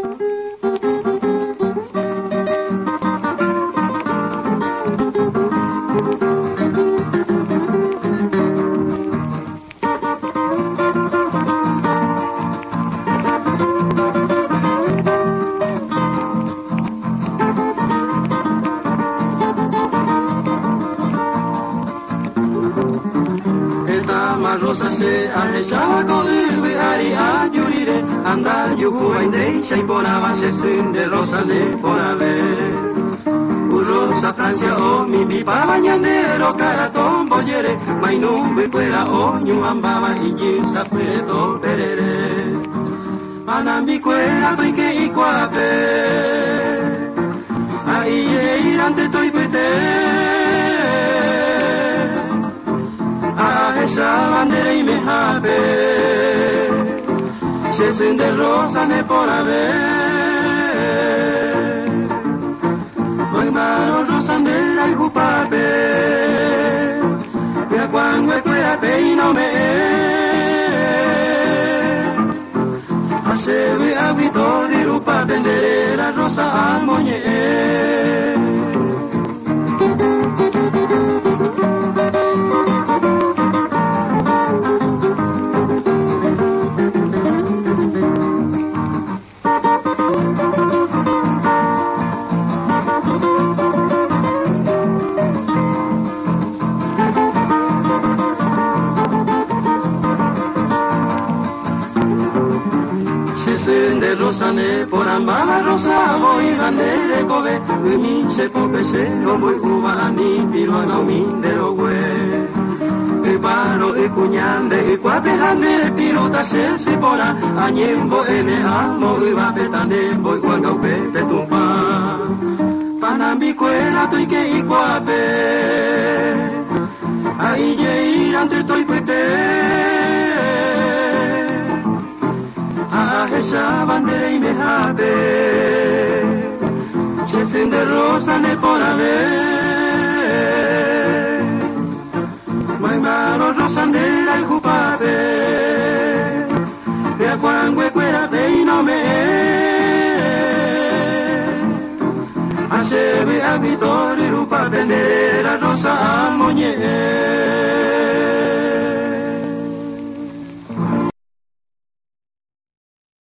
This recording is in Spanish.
Rosa se alejaba con el ari a yurire anda yuhu inde shai ponaba se sin de rosa le ponabe rosa Francia o mi pa bañandero caraton boyere mai nube fuera o ñu ambaba y yisa pedo perere anambi cuera toy que iguape ahí irante toy pete esa bandera y me jabe se siente rosa ne por haber muy malo rosa de la iguape ya cuando fuera pe no me hace ve habito de rupa vender la rosa a moñe de rosa ne por ambaba rosa voy grande de cobe mi se popese o muy uva ni piro no mi de owe e paro e cuñande e cuape grande pilota se pora añembo ene amo y va petande voy cuando pepe tumpa panambi cuela toy que y cuape ahí ye ir ante toy pete esa bandera y me jabe se siente rosa ne por haber mai malo rosa andera y jupabe vea cuando fuera de no me hace ve a vitor y rupa vendera rosa a moñe